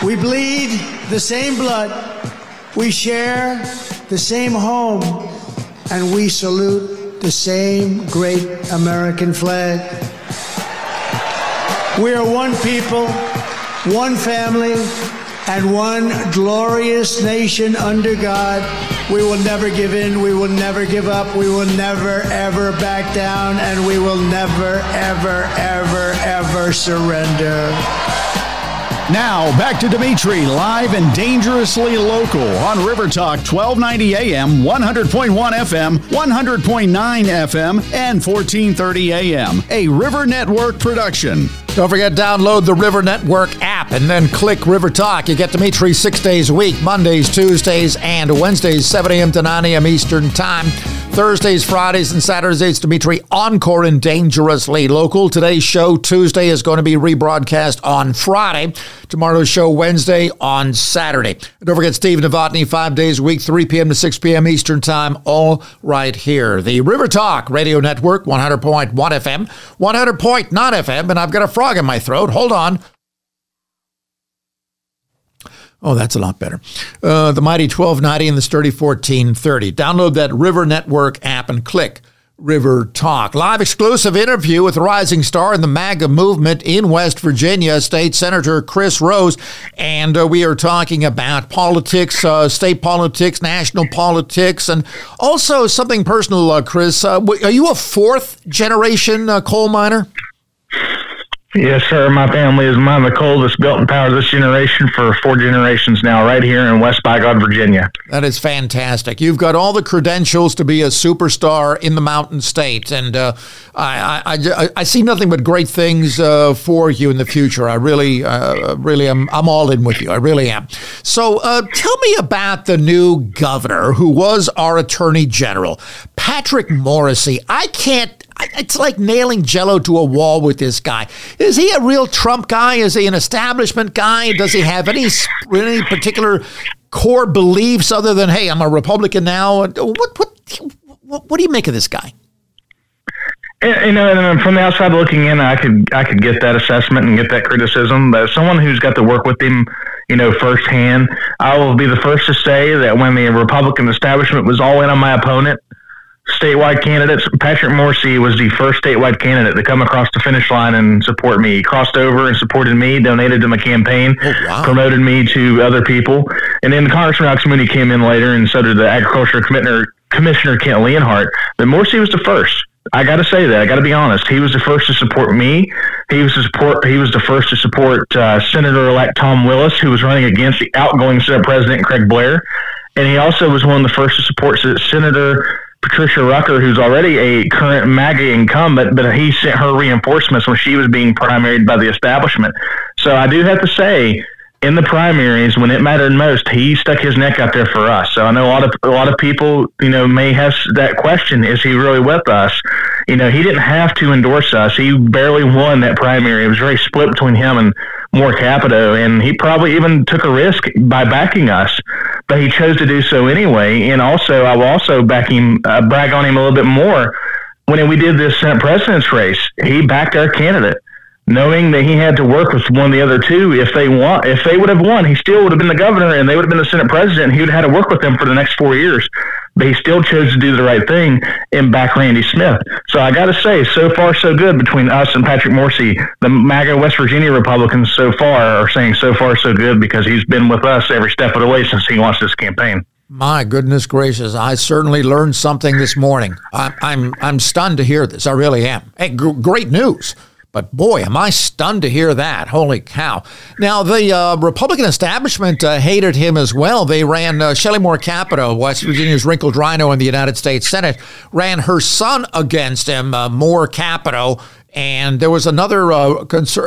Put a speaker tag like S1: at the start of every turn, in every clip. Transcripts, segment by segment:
S1: We bleed the same blood, we share the same home, and we salute the same great American flag. We are one people, one family, and one glorious nation under God. We will never give in, we will never give up, we will never, ever back down, and we will never, ever, ever, ever surrender.
S2: Now, back to Dimitri, live and dangerously local on River Talk, 1290 AM, 100.1 FM, 100.9 FM, and 1430 AM, a River Network production.
S3: Don't forget, download the River Network app and then click River Talk. You get Dimitri 6 days a week, Mondays, Tuesdays, and Wednesdays, 7 a.m. to 9 a.m. Eastern Time. Thursdays, Fridays, and Saturdays, it's Dimitri Encore and Dangerously Local. Today's show, Tuesday, is going to be rebroadcast on Friday. Tomorrow's show, Wednesday, on Saturday. And don't forget, Steve Novotny, 5 days a week, 3 p.m. to 6 p.m. Eastern Time, all right here. The River Talk Radio Network, 100.1 FM, 100.9 FM, and I've got a frog in my throat. Hold on. Oh, that's a lot better. The mighty 1290 and the sturdy 1430. Download that River Network app and click River Talk. Live exclusive interview with rising star in the MAGA movement in West Virginia, State Senator Chris Rose. And we are talking about politics, state politics, national politics, and also something personal, Chris. Are you a fourth generation coal miner?
S4: Yes, sir. My family is among the coldest built in power this generation for 4 generations now, right here in West Bygod, Virginia.
S3: That is fantastic. You've got all the credentials to be a superstar in the Mountain State, and I see nothing but great things for you in the future. I really am. I'm all in with you. I really am. So tell me about the new governor who was our Attorney General, Patrick Morrisey. It's like nailing Jell-O to a wall with this guy. Is he a real Trump guy? Is he an establishment guy? Does he have any particular core beliefs other than, hey, I'm a Republican now? What do you make of this guy?
S4: You know, and from the outside looking in, I could get that assessment and get that criticism. But as someone who's got to work with him, you know, firsthand, I will be the first to say that when the Republican establishment was all in on my opponent, statewide candidates, Patrick Morrisey was the first statewide candidate to come across the finish line and support me. He crossed over and supported me, donated to my campaign, promoted me to other people. And then Congressman Alex Mooney came in later, and so did the Agriculture Commissioner Kent Leonhardt. But Morrisey was the first. I got to say that. I got to be honest. He was the first to support me. He was the first to support Senator-elect Tom Willis, who was running against the outgoing Senate President Craig Blair. And he also was one of the first to support Senator Patricia Rucker, who's already a current MAGA incumbent, but he sent her reinforcements when she was being primaried by the establishment. So I do have to say, in the primaries, when it mattered most, he stuck his neck out there for us. So I know a lot of people, you know, may have that question: is he really with us? You know, he didn't have to endorse us. He barely won that primary. It was very split between him and Moore Capito, and he probably even took a risk by backing us, but he chose to do so anyway. And also, I will also brag on him a little bit more. When we did this Senate president's race, he backed our candidate, knowing that he had to work with one of the other two. If they would have won, he still would have been the governor, and they would have been the Senate president. He would have had to work with them for the next 4 years. But he still chose to do the right thing and back Randy Smith. So I got to say, so far so good between us and Patrick Morrisey. The MAGA West Virginia Republicans so far are saying so far so good because he's been with us every step of the way since he launched this campaign.
S3: My goodness gracious! I certainly learned something this morning. I'm stunned to hear this. I really am. Hey, great news. But boy, am I stunned to hear that. Holy cow. Now, the Republican establishment hated him as well. They ran Shelley Moore Capito, West Virginia's wrinkled rhino in the United States Senate, ran her son against him, Moore Capito. And there was another rhino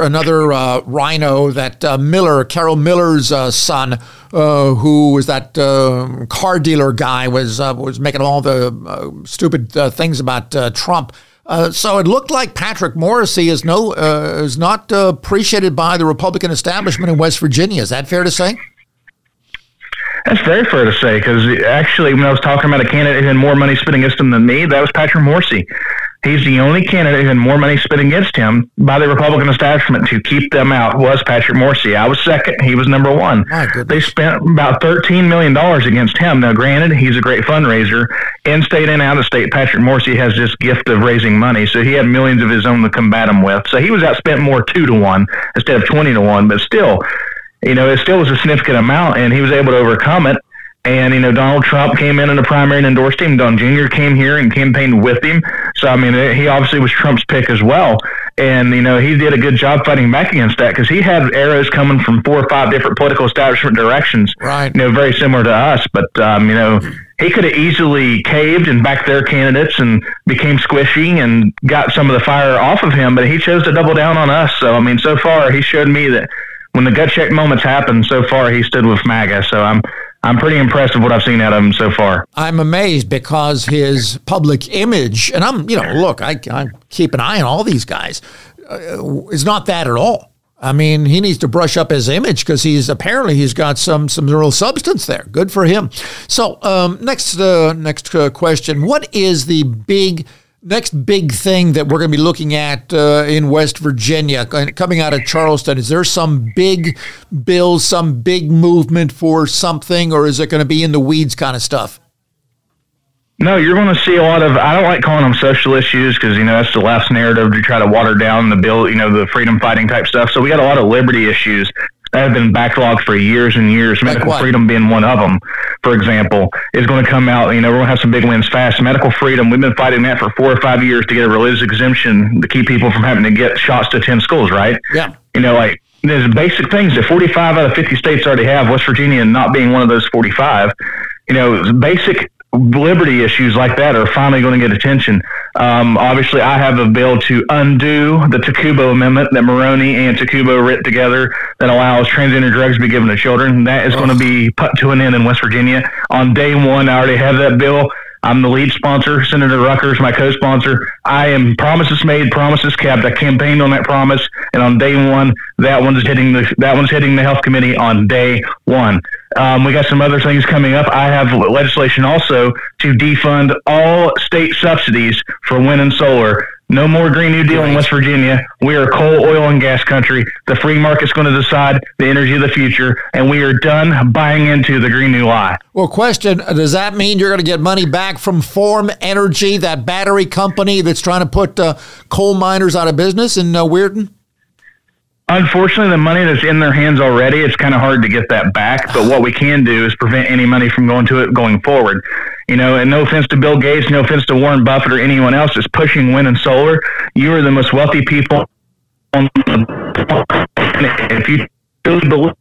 S3: that Carol Miller's son, who was that car dealer guy, was making all the stupid things about Trump. So it looked like Patrick Morrisey is not appreciated by the Republican establishment in West Virginia. Is that fair to say?
S4: That's very fair to say, because actually when I was talking about a candidate who had more money spent against him than me, that was Patrick Morrisey. He's the only candidate who had more money spent against him by the Republican establishment to keep them out was Patrick Morrisey. I was second. He was number one. They spent about $13 million against him. Now, granted, he's a great fundraiser. In-state and out-of-state, Patrick Morrisey has this gift of raising money, so he had millions of his own to combat him with. So he was outspent more 2-1 instead of 20-1, but still, it still was a significant amount, and he was able to overcome it. And, Donald Trump came in the primary and endorsed him. Don Jr. came here and campaigned with him. So, he obviously was Trump's pick as well. And, he did a good job fighting back against that because he had arrows coming from 4 or 5 different political establishment directions,
S3: right?
S4: Very similar to us. But, he could have easily caved and backed their candidates and became squishy and got some of the fire off of him. But he chose to double down on us. So, so far he showed me that when the gut check moments happen, so far he stood with MAGA. So I'm pretty impressed with what I've seen out of him so far.
S3: I'm amazed because his public image, and I keep an eye on all these guys, is not that at all. He needs to brush up his image because he's got some real substance there. Good for him. So next question: what is the next big thing that we're going to be looking at in West Virginia coming out of Charleston? Is there some big bill, some big movement for something, or is it going to be in the weeds kind of stuff?
S4: No, you're going to see a lot of, I don't like calling them social issues because, that's the left's narrative to try to water down the bill, the freedom fighting type stuff. So we got a lot of liberty issues that have been backlogged for years and years. Medical freedom being one of them, for example, is going to come out. We're going to have some big wins fast. Medical freedom, we've been fighting that for 4 or 5 years to get a religious exemption to keep people from having to get shots to attend schools, right?
S3: Yeah.
S4: There's basic things that 45 out of 50 states already have, West Virginia not being one of those 45. Basic liberty issues like that are finally going to get attention. Obviously, I have a bill to undo the Takubo Amendment that Maroney and Takubo writ together that allows transgender drugs to be given to children. That is going to be put to an end in West Virginia. On day one, I already have that bill. I'm the lead sponsor. Senator Ruckers, my co-sponsor. I am promises made, promises kept. I campaigned on that promise, and on day one, that one's hitting the Health Committee on day one. We got some other things coming up. I have legislation also to defund all state subsidies for wind and solar. No more Green New Deal in West Virginia. We are coal, oil, and gas country. The free market's going to decide the energy of the future, and we are done buying into the Green New Lie.
S3: Well, question, does that mean you're going to get money back from Form Energy, that battery company that's trying to put coal miners out of business in Weirton?
S4: Unfortunately, the money that's in their hands already, it's kind of hard to get that back. But what we can do is prevent any money from going to it going forward. And no offense to Bill Gates, no offense to Warren Buffett or anyone else that's pushing wind and solar. You are the most wealthy people on the planet. If you really believe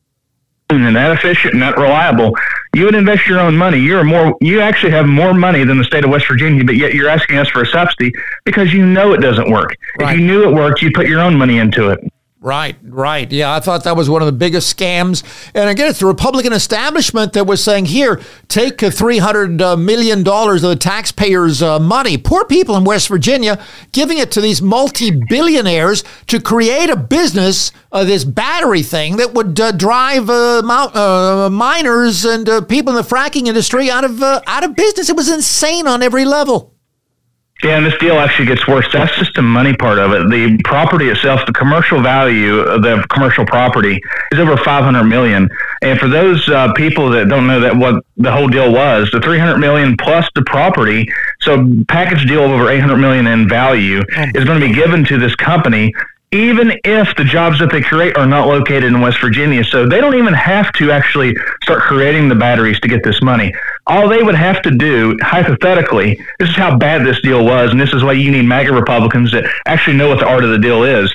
S4: in that efficient and that reliable, you would invest your own money. You actually have more money than the state of West Virginia, but yet you're asking us for a subsidy because it doesn't work. Right. If you knew it worked, you'd put your own money into it.
S3: Right. Yeah, I thought that was one of the biggest scams. And again, it's the Republican establishment that was saying, here, take $300 million of the taxpayers' money, poor people in West Virginia, giving it to these multi-billionaires to create a business, this battery thing that would drive miners and people in the fracking industry out of business. It was insane on every level.
S4: Yeah, and this deal actually gets worse. That's just the money part of it. The property itself, the commercial value of the commercial property is over $500 million. And for those people that don't know that what the whole deal was, the $300 million plus the property, so package deal of over $800 million in value is going to be given to this company, even if the jobs that they create are not located in West Virginia. So they don't even have to actually start creating the batteries to get this money. All they would have to do, hypothetically, this is how bad this deal was, and this is why you need MAGA Republicans that actually know what the art of the deal is.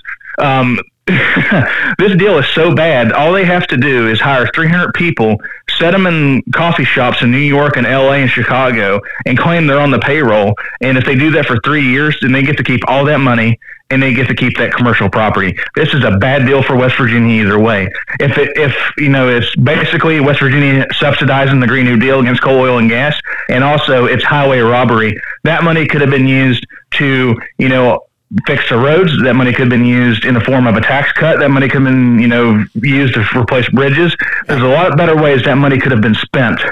S4: This deal is so bad, all they have to do is hire 300 people, set them in coffee shops in New York and LA and Chicago, and claim they're on the payroll. And if they do that for 3 years, then they get to keep all that money, and they get to keep that commercial property. This is a bad deal for West Virginia either way. If it's basically West Virginia subsidizing the Green New Deal against coal, oil, and gas, and also it's highway robbery. That money could have been used to, fix the roads. That money could have been used in the form of a tax cut. That money could have been, used to replace bridges. There's a lot better ways that money could have been spent.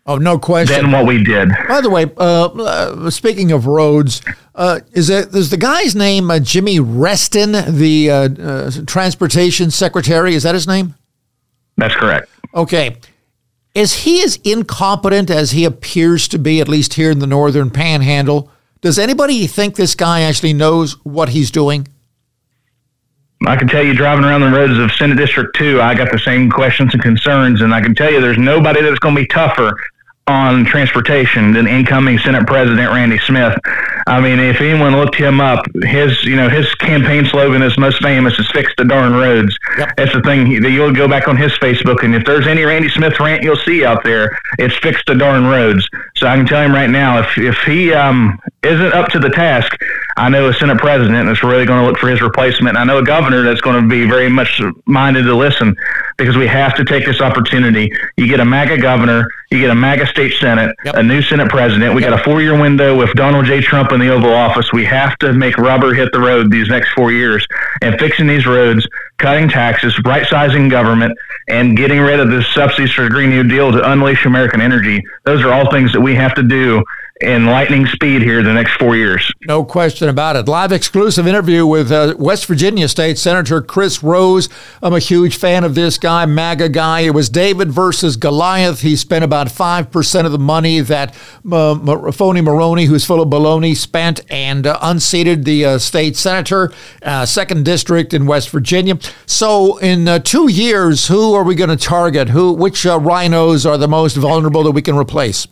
S3: Oh, no question.
S4: than what we did.
S3: By the way, speaking of roads, is the guy's name Jimmy Reston, the transportation secretary? Is that his name?
S4: That's correct.
S3: Okay. Is he as incompetent as he appears to be, at least here in the Northern Panhandle? Does anybody think this guy actually knows what he's doing?
S4: I can tell you, driving around the roads of Senate District 2, I got the same questions and concerns, and I can tell you there's nobody that's going to be tougher on transportation than incoming Senate President Randy Smith. I mean, if anyone looked him up, his campaign slogan is most famous is "Fix the darn roads."
S3: Yep.
S4: That's the thing. You'll go back on his Facebook, and if there's any Randy Smith rant you'll see out there, it's "Fix the darn roads." So I can tell him right now, if he isn't up to the task, I know a Senate President that's really going to look for his replacement. I know a governor that's going to be very much minded to listen, because we have to take this opportunity. You get a MAGA governor, you get a MAGA state Senate,
S3: Yep.
S4: a new Senate President. We got a 4-year window with Donald J. Trump in the Oval Office. We have to make rubber hit the road these next 4 years, and fixing these roads, cutting taxes, right-sizing government, and getting rid of the subsidies for the Green New Deal to unleash American energy. Those are all things that we have to do in lightning speed here the next 4 years.
S3: No question about it. Live exclusive interview with West Virginia State Senator Chris Rose. I'm a huge fan of this guy, MAGA guy. It was David versus Goliath. He spent about 5% of the money that Phony Maroney, who's full of baloney, spent, and unseated the state senator, 2nd District in West Virginia. So in 2 years, who are we going to target? Which rhinos are the most vulnerable that we can replace?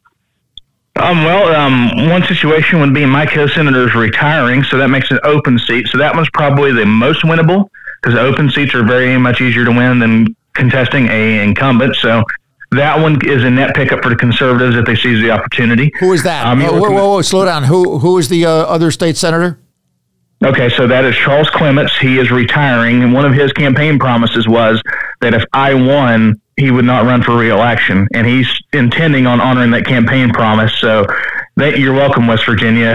S4: One situation would be my co-senator is retiring, so that makes an open seat. So that one's probably the most winnable, because open seats are very much easier to win than contesting a incumbent. So that one is a net pickup for the conservatives if they seize the opportunity.
S3: Who is that? Whoa, slow down. Who is the other state senator?
S4: Okay, so that is Charles Clements. He is retiring, and one of his campaign promises was that if I won, he would not run for re-election, and he's intending on honoring that campaign promise. So you're welcome, West Virginia.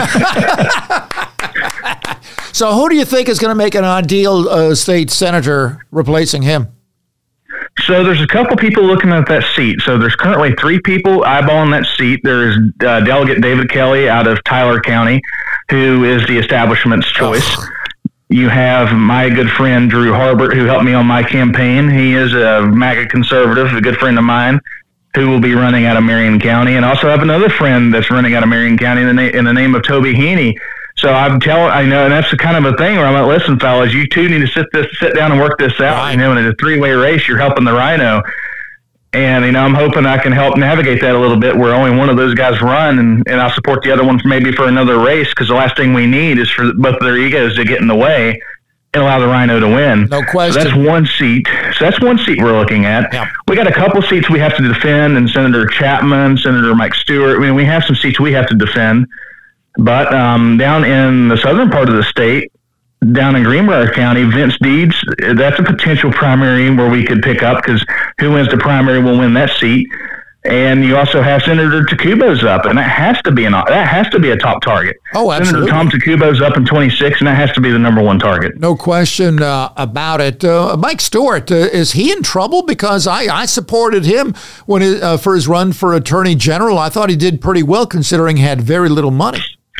S3: So who do you think is going to make an ideal state senator replacing him?
S4: So there's a couple people looking at that seat. So there's currently 3 people eyeballing that seat. There's Delegate David Kelly out of Tyler County, who is the establishment's choice. You have my good friend Drew Harbert, who helped me on my campaign. He is a MAGA conservative, a good friend of mine, who will be running out of Marion County. And also have another friend that's running out of Marion County in the name of Toby Heaney. So I know, and that's the kind of a thing where I'm like, listen, fellas, you two need to sit down and work this out.
S3: Right.
S4: You know, in a 3-way race, you're helping the rhino. And, I'm hoping I can help navigate that a little bit where only one of those guys run, and I'll support the other one maybe for another race, because the last thing we need is for both of their egos to get in the way and allow the rhino to win.
S3: No question.
S4: So that's one seat. We're looking at.
S3: Yeah.
S4: We got a couple seats we have to defend, and Senator Chapman, Senator Mike Stewart. I mean, we have some seats we have to defend. But down in the southern part of the state, down in Greenbrier County, Vince Deeds, that's a potential primary where we could pick up, because who wins the primary will win that seat. And you also have Senator Takubo's up, and that has to be a top target.
S3: Oh, absolutely.
S4: Senator Tom Takubo's up in 26, and that has to be the number 1 target.
S3: No question about it. Mike Stewart, is he in trouble? Because I supported him for his run for Attorney General. I thought he did pretty well, considering he had very little money.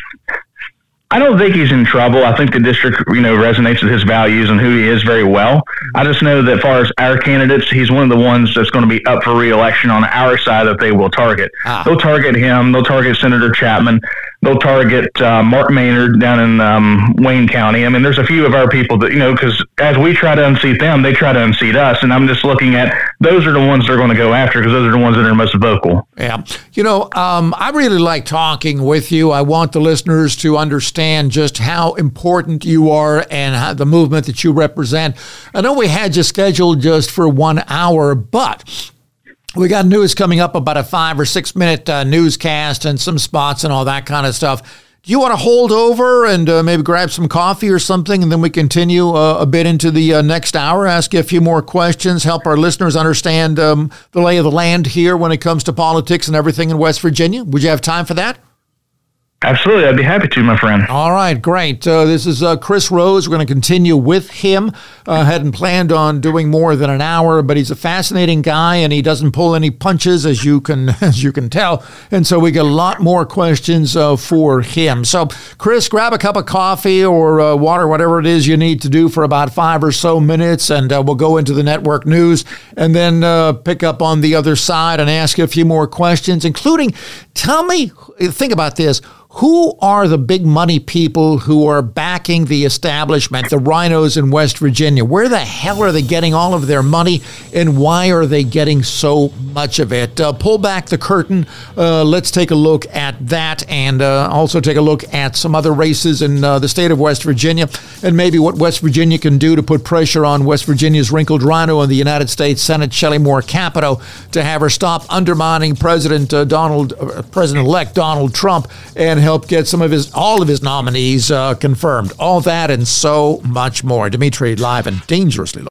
S4: I don't think he's in trouble. I think the district, resonates with his values and who he is very well. I just know that as far as our candidates, he's one of the ones that's going to be up for re-election on our side that they will target. They'll target him. They'll target Senator Chapman. They'll target Mark Maynard down in Wayne County. I mean, there's a few of our people that, because as we try to unseat them, they try to unseat us. And I'm just looking at those are the ones they're going to go after, because those are the ones that are most vocal.
S3: Yeah. I really like talking with you. I want the listeners to understand just how important you are and how the movement that you represent. I know we had you scheduled just for 1 hour, but we got news coming up, about a 5 or 6 minute newscast and some spots and all that kind of stuff. Do you want to hold over and maybe grab some coffee or something, and then we continue a bit into the next hour, ask you a few more questions, help our listeners understand the lay of the land here when it comes to politics and everything in West Virginia? Would you have time for that?
S4: Absolutely. I'd be happy to, my friend.
S3: All right, great. This is Chris Rose. We're going to continue with him. Hadn't planned on doing more than an hour, but he's a fascinating guy, and he doesn't pull any punches, as you can tell. And so we get a lot more questions for him. So, Chris, grab a cup of coffee or water, whatever it is you need to do for about 5 or so minutes, and we'll go into the network news and then pick up on the other side and ask you a few more questions, including, think about this. Who are the big money people who are backing the establishment, the rhinos in West Virginia? Where the hell are they getting all of their money, and why are they getting so much of it? Pull back the curtain. Let's take a look at that, and also take a look at some other races in the state of West Virginia, and maybe what West Virginia can do to put pressure on West Virginia's wrinkled rhino in the United States Senate, Shelley Moore Capito, to have her stop undermining President-elect Donald Trump and help get all of his nominees confirmed. All that and so much more. Dimitri, live and dangerously local.